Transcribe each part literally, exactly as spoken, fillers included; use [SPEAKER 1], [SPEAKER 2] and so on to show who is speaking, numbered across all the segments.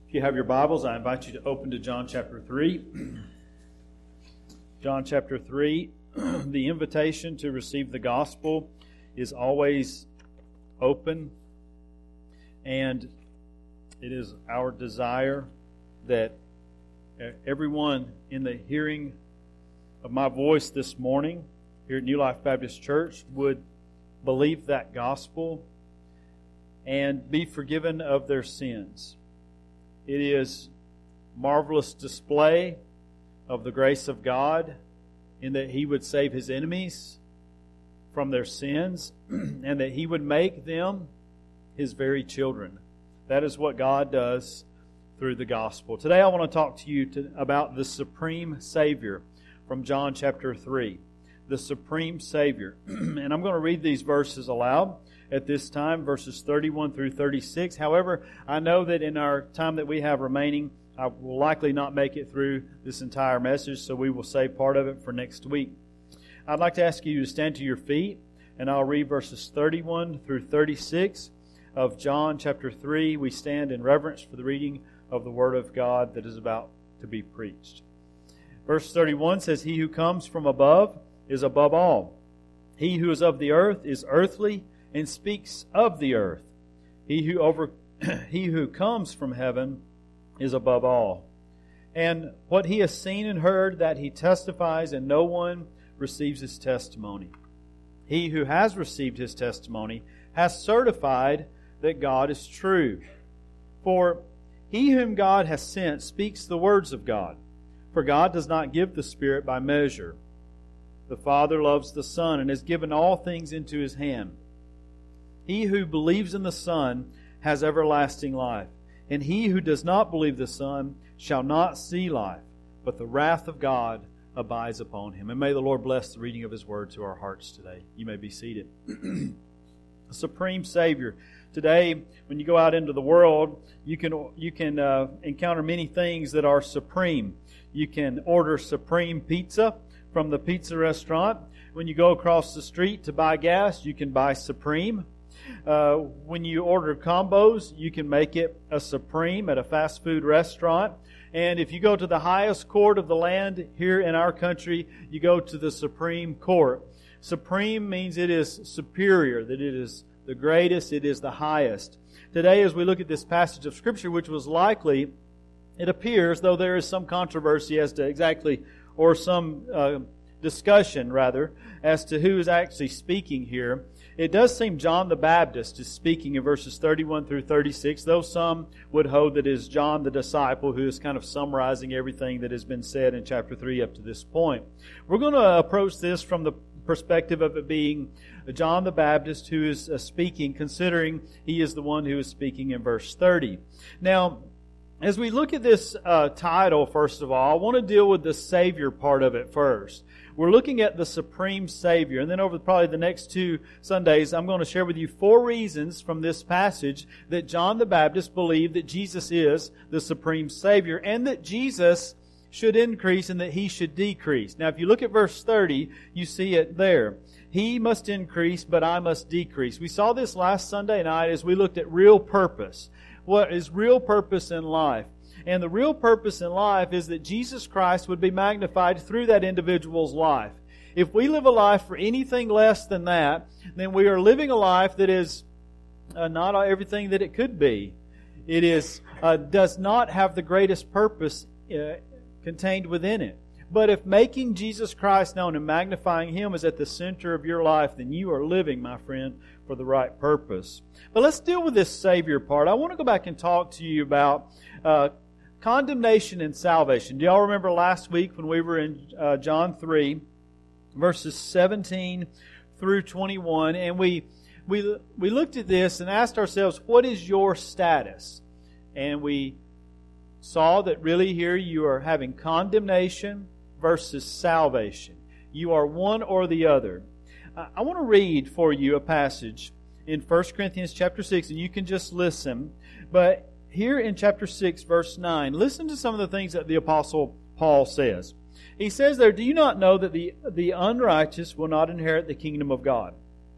[SPEAKER 1] If you have your Bibles, I invite you to open to John chapter three. John chapter three, the invitation to receive the gospel is always open, and it is our desire that everyone in the hearing of my voice this morning here at New Life Baptist Church would believe that gospel and be forgiven of their sins. It is a marvelous display of the grace of God in that He would save His enemies from their sins and that He would make them His very children. That is what God does through the gospel. Today I want to talk to you to, about the Supreme Savior from John chapter three. The Supreme Savior. And I'm going to read these verses aloud at this time, verses thirty-one through thirty-six. However, I know that in our time that we have remaining, I will likely not make it through this entire message, so we will save part of it for next week. I'd like to ask you to stand to your feet, and I'll read verses thirty-one through thirty-six of John chapter three. We stand in reverence for the reading of the Word of God that is about to be preached. Verse thirty-one says, "He who comes from above is above all. He who is of the earth is earthly, and speaks of the earth. He who over he who comes from heaven is above all. And what he has seen and heard, that he testifies, and no one receives his testimony. He who has received his testimony has certified that God is true. For he whom God has sent speaks the words of God. For God does not give the Spirit by measure. The Father loves the Son and has given all things into His hand. He who believes in the Son has everlasting life, and he who does not believe the Son shall not see life, but the wrath of God abides upon him." And may the Lord bless the reading of His Word to our hearts today. You may be seated. The Supreme Savior. Today, when you go out into the world, you can you can uh, encounter many things that are supreme. You can order supreme pizza from the pizza restaurant. When you go across the street to buy gas, you can buy Supreme. Uh, when you order combos, you can make it a Supreme at a fast food restaurant. And if you go to the highest court of the land here in our country, you go to the Supreme Court. Supreme means it is superior, that it is the greatest, it is the highest. Today, as we look at this passage of Scripture, which was likely, it appears, though there is some controversy as to exactly, or some uh, discussion, rather, as to who is actually speaking here. It does seem John the Baptist is speaking in verses thirty-one through thirty-six, though some would hold that it is John the disciple who is kind of summarizing everything that has been said in chapter three up to this point. We're going to approach this from the perspective of it being John the Baptist who is speaking, considering he is the one who is speaking in verse thirty. Now, as we look at this uh, title, first of all, I want to deal with the Savior part of it first. We're looking at the Supreme Savior. And then over probably the next two Sundays, I'm going to share with you four reasons from this passage that John the Baptist believed that Jesus is the Supreme Savior and that Jesus should increase and that He should decrease. Now, if you look at verse thirty, you see it there. He must increase, but I must decrease. We saw this last Sunday night as we looked at real purpose. What is real purpose in life? And the real purpose in life is that Jesus Christ would be magnified through that individual's life. If we live a life for anything less than that, then we are living a life that is uh, not everything that it could be. It is uh, does not have the greatest purpose uh, contained within it. But if making Jesus Christ known and magnifying Him is at the center of your life, then you are living, my friend, for the right purpose. But let's deal with this Savior part. I want to go back and talk to you about uh, condemnation and salvation. Do y'all remember last week when we were in uh, John three, verses seventeen through twenty-one, and we we we looked at this and asked ourselves, what is your status? And we saw that really here you are having condemnation versus salvation. You are one or the other. I want to read for you a passage in First Corinthians chapter six, and you can just listen. But here in chapter six, verse nine, listen to some of the things that the Apostle Paul says. He says there, "Do you not know that the, the unrighteous will not inherit the kingdom of God?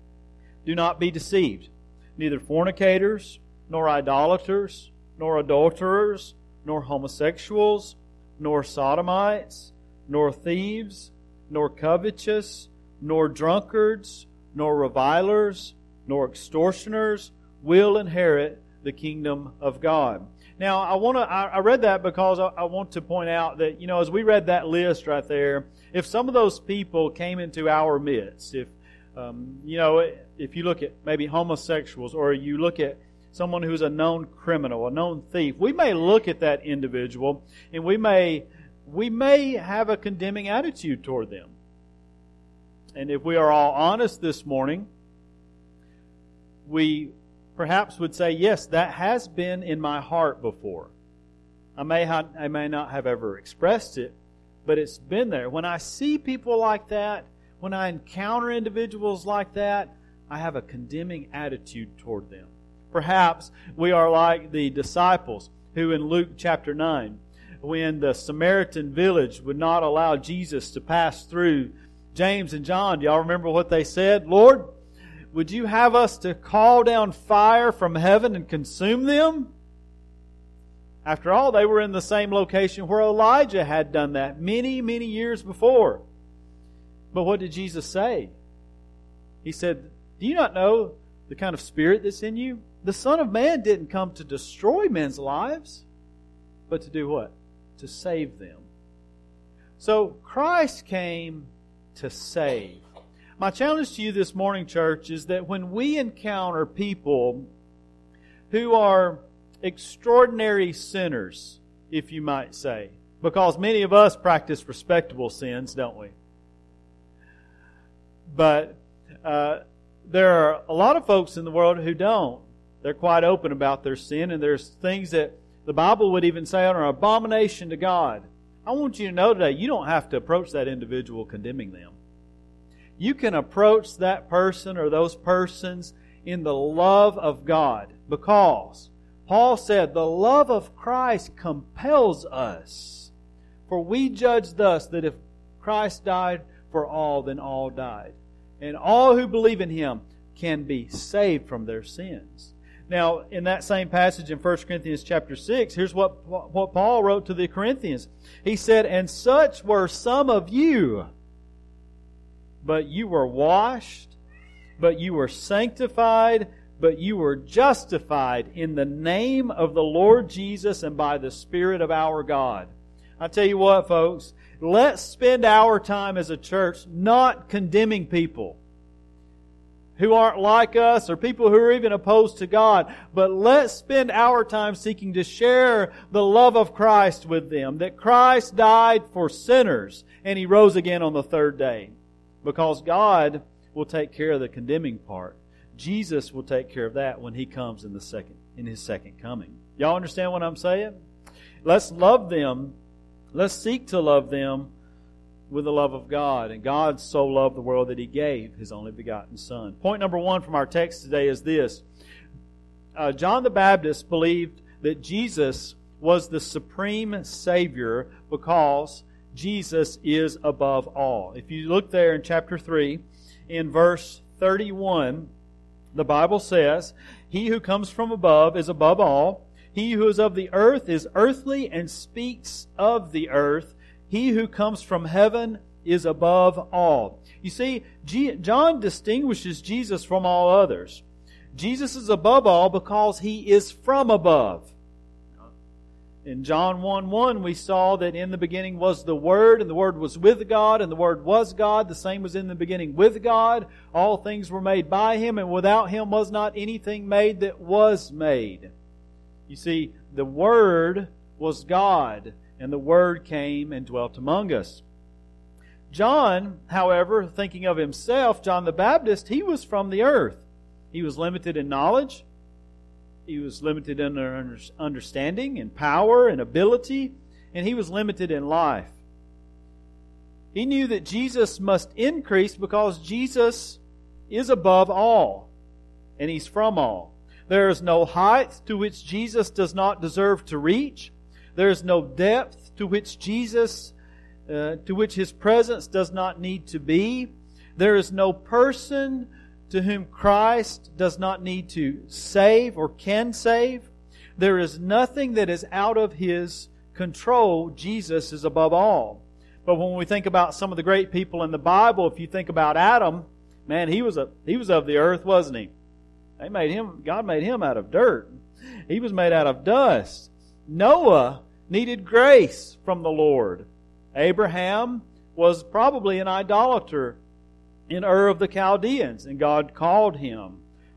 [SPEAKER 1] Do not be deceived. Neither fornicators, nor idolaters, nor adulterers, nor homosexuals, nor sodomites, nor thieves, nor covetous, nor drunkards, nor revilers, nor extortioners will inherit the kingdom of God. Now, I want to. I, I read that because I, I want to point out that, you know, as we read that list right there, if some of those people came into our midst, if um, you know, if you look at maybe homosexuals, or you look at someone who's a known criminal, a known thief, we may look at that individual and we may we may have a condemning attitude toward them. And if we are all honest this morning, we perhaps would say, yes, that has been in my heart before. I may have, I may not have ever expressed it, but it's been there. When I see people like that, when I encounter individuals like that, I have a condemning attitude toward them. Perhaps we are like the disciples who in Luke chapter nine, when the Samaritan village would not allow Jesus to pass through, James and John, do y'all remember what they said? Lord, would you have us to call down fire from heaven and consume them? After all, they were in the same location where Elijah had done that many, many years before. But what did Jesus say? He said, do you not know the kind of spirit that's in you? The Son of Man didn't come to destroy men's lives, but to do what? To save them. So Christ came to save. My challenge to you this morning, church, is that when we encounter people who are extraordinary sinners, if you might say, because many of us practice respectable sins, don't we? But uh, there are a lot of folks in the world who don't. They're quite open about their sin, and there's things that the Bible would even say are an abomination to God. I want you to know today, you don't have to approach that individual condemning them. You can approach that person or those persons in the love of God, because Paul said the love of Christ compels us. For we judge thus, that if Christ died for all, then all died. And all who believe in Him can be saved from their sins. Now, in that same passage in First Corinthians chapter six, here's what, what Paul wrote to the Corinthians. He said, and such were some of you, but you were washed, but you were sanctified, but you were justified in the name of the Lord Jesus and by the Spirit of our God. I tell you what, folks, let's spend our time as a church not condemning people who aren't like us or people who are even opposed to God, but let's spend our time seeking to share the love of Christ with them, that Christ died for sinners and He rose again on the third day, because God will take care of the condemning part. Jesus will take care of that when He comes in the second, in His second coming. Y'all understand what I'm saying? Let's love them. Let's seek to love them with the love of God. And God so loved the world that He gave His only begotten Son. Point number one from our text today is this. Uh, John the Baptist believed that Jesus was the supreme Savior because Jesus is above all. If you look there in chapter three, in verse thirty-one, the Bible says, He who comes from above is above all. He who is of the earth is earthly and speaks of the earth. He who comes from heaven is above all. You see, John distinguishes Jesus from all others. Jesus is above all because He is from above. In John one one, we saw that in the beginning was the Word, and the Word was with God, and the Word was God. The same was in the beginning with God. All things were made by Him, and without Him was not anything made that was made. You see, the Word was God, and the Word came and dwelt among us. John, however, thinking of himself, John the Baptist, he was from the earth. He was limited in knowledge. He was limited in understanding and power and ability, and he was limited in life. He knew that Jesus must increase because Jesus is above all, and He's from all. There is no height to which Jesus does not deserve to reach. There is no depth to which Jesus, uh, to which His presence does not need to be. There is no person to whom Christ does not need to save or can save. There is nothing that is out of His control. Jesus is above all. But when we think about some of the great people in the Bible, if you think about Adam, man, he was a he was of the earth, wasn't he? They made him. God made him out of dirt. He was made out of dust. Noah needed grace from the Lord. Abraham was probably an idolater in Ur of the Chaldeans, and God called him.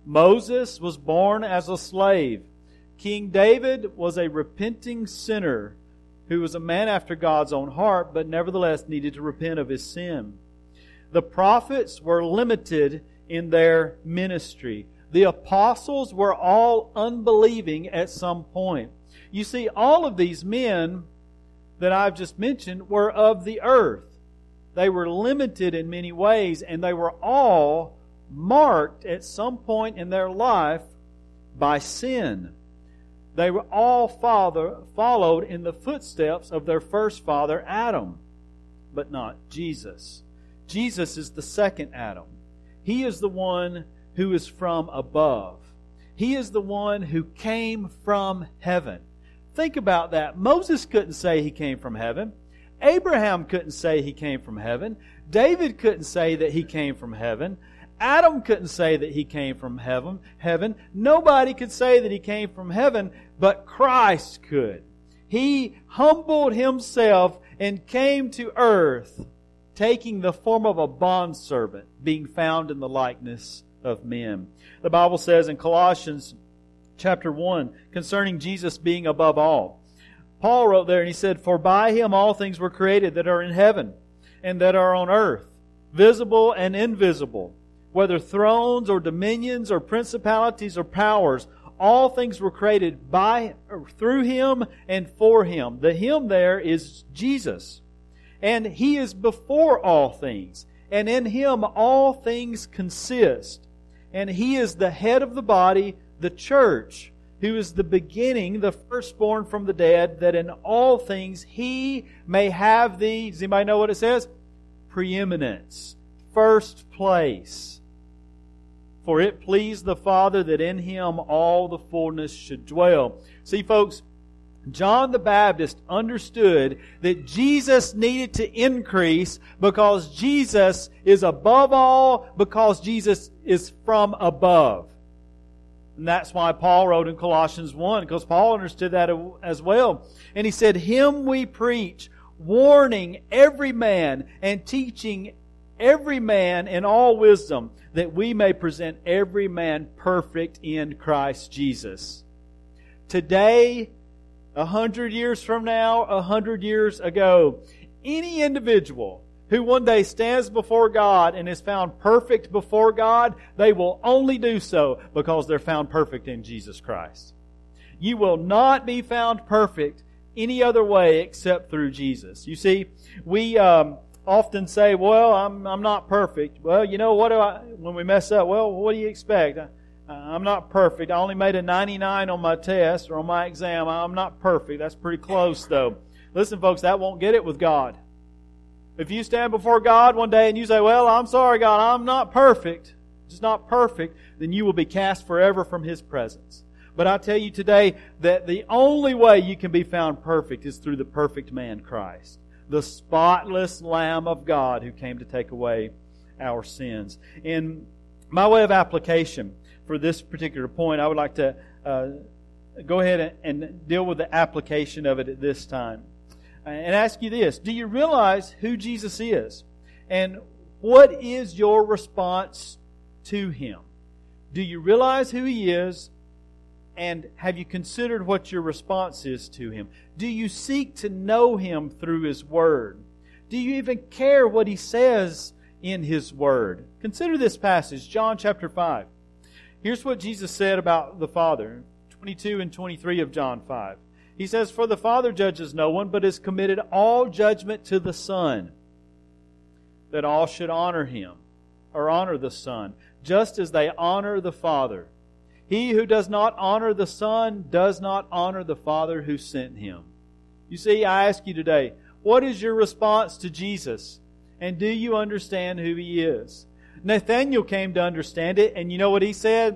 [SPEAKER 1] Moses was born as a slave. King David was a repenting sinner who was a man after God's own heart, but nevertheless needed to repent of his sin. The prophets were limited in their ministry. The apostles were all unbelieving at some point. You see, all of these men that I've just mentioned were of the earth. They were limited in many ways, and they were all marked at some point in their life by sin. They were all father, followed in the footsteps of their first father, Adam, but not Jesus. Jesus is the second Adam. He is the one who is from above. He is the one who came from heaven. Think about that. Moses couldn't say he came from heaven. Abraham couldn't say he came from heaven. David couldn't say that he came from heaven. Adam couldn't say that he came from heaven. Heaven. Nobody could say that he came from heaven, but Christ could. He humbled Himself and came to earth, taking the form of a bondservant, being found in the likeness of men. The Bible says in Colossians chapter one, concerning Jesus being above all, Paul wrote there and he said, "For by Him all things were created that are in heaven and that are on earth, visible and invisible, whether thrones or dominions or principalities or powers, all things were created by, through Him and for Him." The Him there is Jesus. And He is before all things. And in Him all things consist. And He is the head of the body, the church, who is the beginning, the firstborn from the dead, that in all things He may have the, does anybody know what it says? Preeminence. First place. For it pleased the Father that in Him all the fullness should dwell. See, folks, John the Baptist understood that Jesus needed to increase because Jesus is above all, because Jesus is from above. And that's why Paul wrote in Colossians one, because Paul understood that as well. And he said, "Him we preach, warning every man and teaching every man in all wisdom, that we may present every man perfect in Christ Jesus." Today, a hundred years from now, a hundred years ago, any individual who one day stands before God and is found perfect before God, they will only do so because they're found perfect in Jesus Christ. You will not be found perfect any other way except through Jesus. You see, we um, often say, "Well, I'm I'm not perfect." Well, you know what do I? When we mess up, well, what do you expect? I, I'm not perfect. I only made a ninety-nine on my test or on my exam. I'm not perfect. That's pretty close, though. Listen, folks, that won't get it with God. If you stand before God one day and you say, "Well, I'm sorry, God, I'm not perfect," just not perfect, then you will be cast forever from His presence. But I tell you today that the only way you can be found perfect is through the perfect man, Christ, the spotless Lamb of God who came to take away our sins. In my way of application for this particular point, I would like to uh, go ahead and deal with the application of it at this time. And ask you this: do you realize who Jesus is? And what is your response to Him? Do you realize who He is? And have you considered what your response is to Him? Do you seek to know Him through His Word? Do you even care what He says in His Word? Consider this passage, John chapter five. Here's what Jesus said about the Father, twenty-two and twenty-three of John five. He says, "For the Father judges no one, but has committed all judgment to the Son, that all should honor Him," or honor the Son, "just as they honor the Father. He who does not honor the Son does not honor the Father who sent Him." You see, I ask you today, what is your response to Jesus? And do you understand who He is? Nathanael came to understand it, and you know what he said?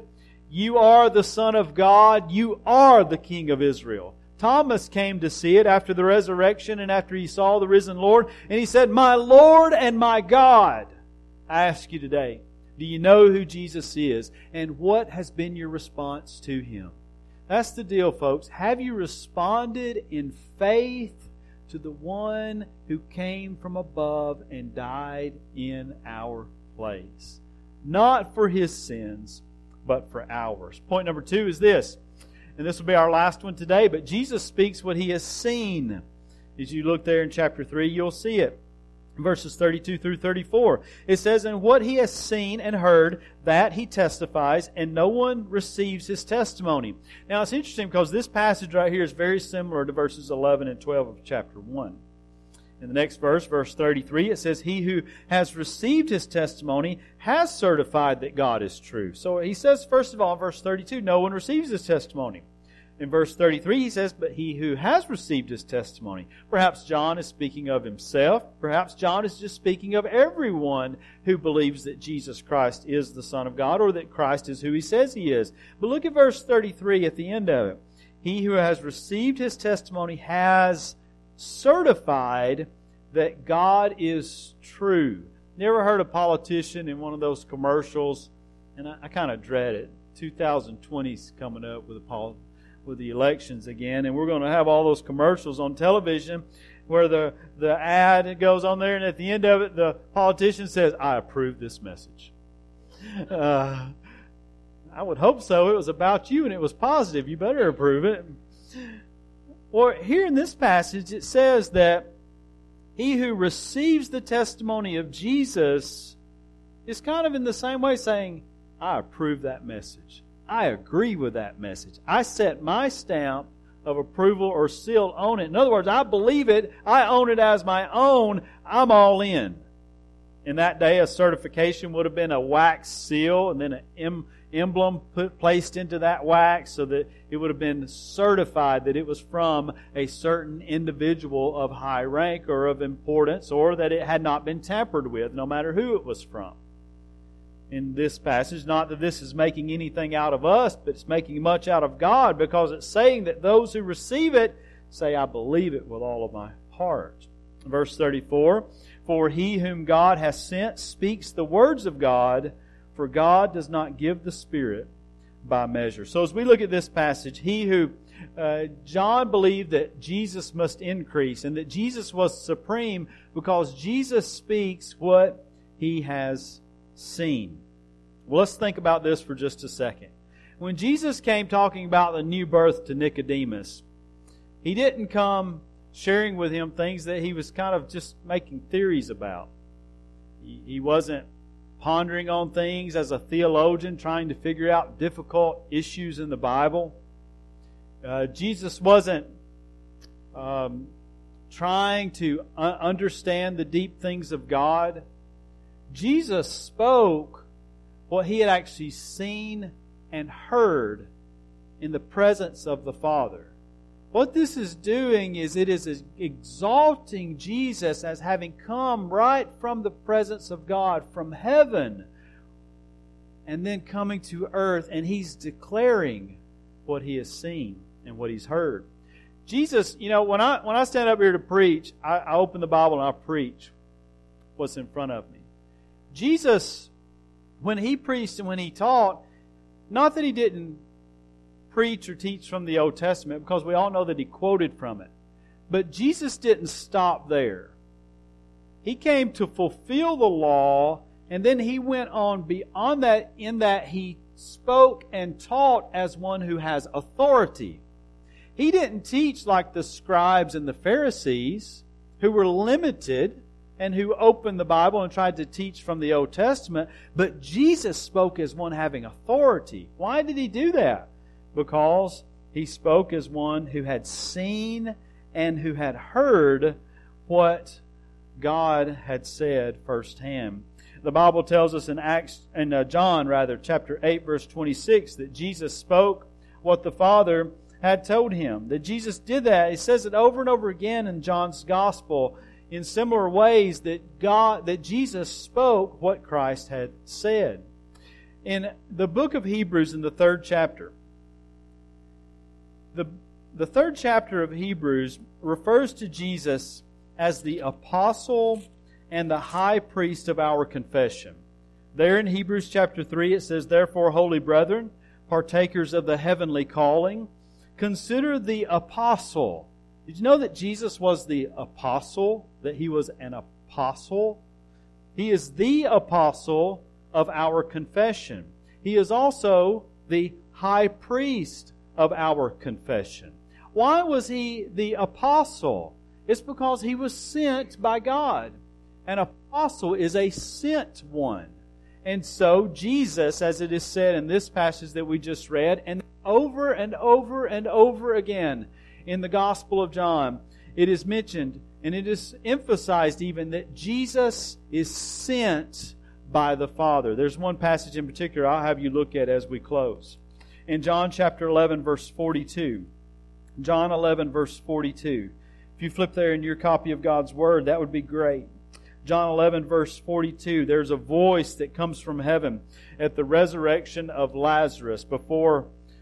[SPEAKER 1] You are the Son of God. You are the King of Israel. Thomas came to see it after the resurrection and after he saw the risen Lord. And he said, My Lord and my God. I ask you today, do you know who Jesus is? And what has been your response to Him? That's the deal, folks. Have you responded in faith to the one who came from above and died in our place? Not for His sins, but for ours. Point number two is this, and this will be our last one today, but Jesus speaks what He has seen. As you look there in chapter three, you'll see it. Verses thirty-two through thirty-four. It says, And what He has seen and heard, that He testifies, and no one receives His testimony. Now it's interesting because this passage right here is very similar to verses eleven and twelve of chapter one. In the next verse, verse thirty-three, it says, He who has received His testimony has certified that God is true. So he says, first of all, in verse thirty-two, no one receives His testimony. In verse thirty-three, he says, But he who has received His testimony. Perhaps John is speaking of himself. Perhaps John is just speaking of everyone who believes that Jesus Christ is the Son of God, or that Christ is who He says He is. But look at verse thirty-three at the end of it. He who has received His testimony has certified that God is true. You ever heard a politician in one of those commercials? And I, I kind of dread it. twenty twenty is coming up with a politician. with the elections again, and we're going to have all those commercials on television where the, the ad goes on there, and at the end of it, the politician says, I approve this message. Uh, I would hope so. It was about you, and it was positive. You better approve it. Or here in this passage, it says that he who receives the testimony of Jesus is kind of in the same way saying, I approve that message. I agree with that message. I set my stamp of approval or seal on it. In other words, I believe it. I own it as my own. I'm all in. In that day, a certification would have been a wax seal and then an em- emblem put, placed into that wax so that it would have been certified that it was from a certain individual of high rank or of importance, or that it had not been tampered with, no matter who it was from. In this passage, not that this is making anything out of us, but it's making much out of God, because it's saying that those who receive it say, I believe it with all of my heart. Verse thirty-four, For he whom God hath sent speaks the words of God, for God does not give the Spirit by measure. So as we look at this passage, he who, uh, John believed that Jesus must increase and that Jesus was supreme because Jesus speaks what He has seen. Well, let's think about this for just a second. When Jesus came talking about the new birth to Nicodemus, He didn't come sharing with him things that he was kind of just making theories about. He, he wasn't pondering on things as a theologian, trying to figure out difficult issues in the Bible. Uh, Jesus wasn't um, trying to un- understand the deep things of God. Jesus spoke what He had actually seen and heard in the presence of the Father. What this is doing is it is exalting Jesus as having come right from the presence of God, from heaven, and then coming to earth, and He's declaring what He has seen and what He's heard. Jesus, you know, when I when I stand up here to preach, I, I open the Bible and I preach what's in front of me. Jesus, when He preached and when He taught, not that He didn't preach or teach from the Old Testament, because we all know that He quoted from it. But Jesus didn't stop there. He came to fulfill the law, and then He went on beyond that, in that He spoke and taught as one who has authority. He didn't teach like the scribes and the Pharisees, who were limited and who opened the Bible and tried to teach from the Old Testament, but Jesus spoke as one having authority. Why did He do that? Because He spoke as one who had seen and who had heard what God had said firsthand. The Bible tells us in Acts, in uh, John rather, chapter eight, verse twenty-six, that Jesus spoke what the Father had told Him. That Jesus did that. It says it over and over again in John's Gospel in similar ways that God, that Jesus spoke what Christ had said. In the book of Hebrews, in the third chapter, the, the third chapter of Hebrews refers to Jesus as the apostle and the high priest of our confession. There in Hebrews chapter three it says, "Therefore, holy brethren, partakers of the heavenly calling, consider the apostle." Did you know that Jesus was the apostle? That He was an apostle? He is the apostle of our confession. He is also the high priest of our confession. Why was He the apostle? It's because He was sent by God. An apostle is a sent one. And so Jesus, as it is said in this passage that we just read, and over and over and over again in the Gospel of John, it is mentioned and it is emphasized even that Jesus is sent by the Father. There's one passage in particular I'll have you look at as we close. In John chapter eleven, verse forty-two. John eleven, verse forty-two. If you flip there in your copy of God's Word, that would be great. John eleven, verse forty-two, there's a voice that comes from heaven at the resurrection of Lazarus. Before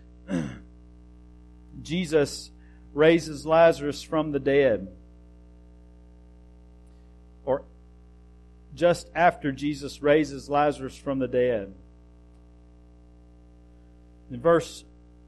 [SPEAKER 1] Jesus raises Lazarus from the dead, or just after Jesus raises Lazarus from the dead. In verse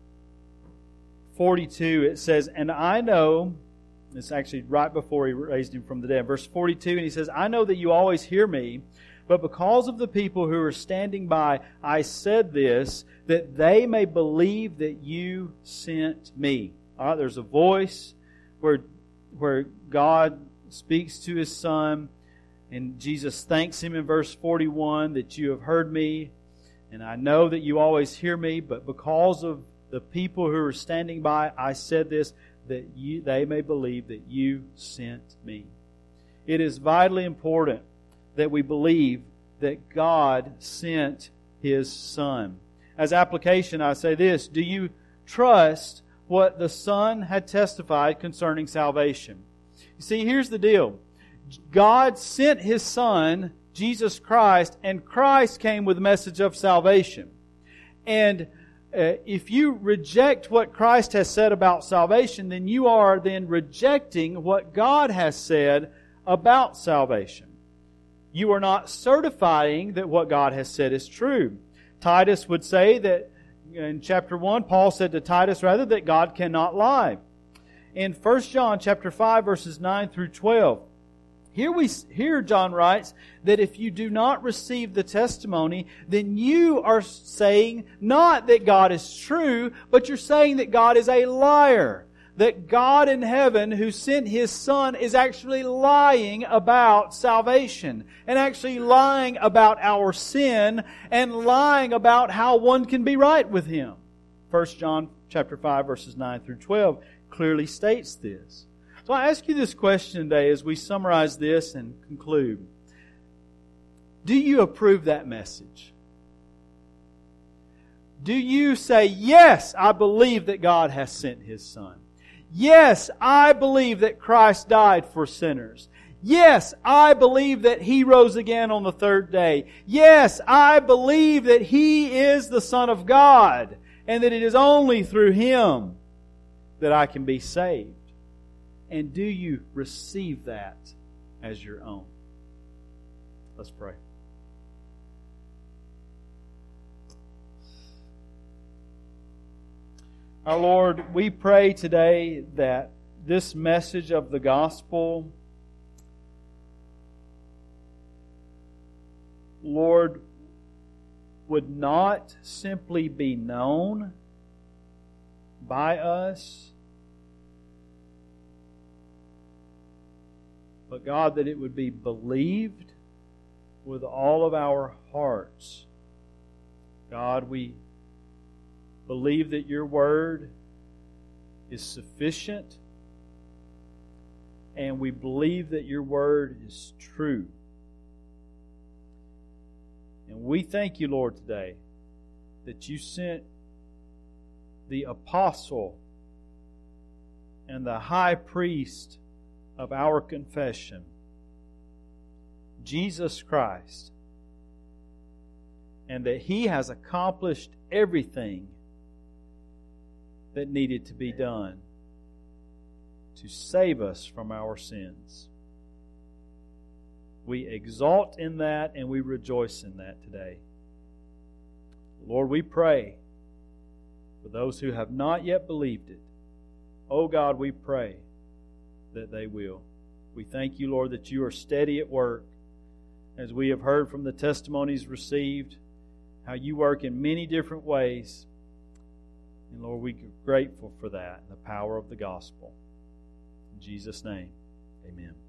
[SPEAKER 1] forty-two it says, "And I know," it's actually right before He raised Him from the dead. Verse forty-two, and He says, "I know that you always hear me, but because of the people who are standing by, I said this, that they may believe that you sent me." All right, there's a voice where, where God speaks to His Son, and Jesus thanks Him in verse forty-one that you have heard me, and I know that you always hear me, but because of the people who are standing by, I said this, that you, they may believe that you sent me. It is vitally important that we believe that God sent His Son. As application, I say this: do you trust what the Son had testified concerning salvation? You see, here's the deal. God sent His Son, Jesus Christ, and Christ came with a message of salvation. And uh, if you reject what Christ has said about salvation, then you are then rejecting what God has said about salvation. You are not certifying that what God has said is true. Titus would say that in chapter one, Paul said to Titus, rather, that God cannot lie. In First John chapter five, verses nine through twelve, Here we here John writes that if you do not receive the testimony, then you are saying not that God is true, but you're saying that God is a liar. That God in heaven, who sent His Son, is actually lying about salvation, and actually lying about our sin, and lying about how one can be right with Him. First John chapter five, verses nine through twelve clearly states this. So I ask you this question today as we summarize this and conclude. Do you approve that message? Do you say, yes, I believe that God has sent His Son? Yes, I believe that Christ died for sinners. Yes, I believe that He rose again on the third day. Yes, I believe that He is the Son of God, and that it is only through Him that I can be saved. And do you receive that as your own? Let's pray. Our Lord, we pray today that this message of the gospel, Lord, would not simply be known by us, but God, that it would be believed with all of our hearts. God, we believe that Your Word is sufficient, and we believe that Your Word is true. And we thank You, Lord, today that You sent the apostle and the high priest of our confession, Jesus Christ. and that He has accomplished everything that needed to be done to save us from our sins. We exalt in that and we rejoice in that today. Lord, we pray for those who have not yet believed it. Oh God, we pray that they will. We thank you, Lord, that you are steady at work, as we have heard from the testimonies received, how you work in many different ways. And Lord, we're grateful for that, the power of the gospel. In Jesus' name, amen.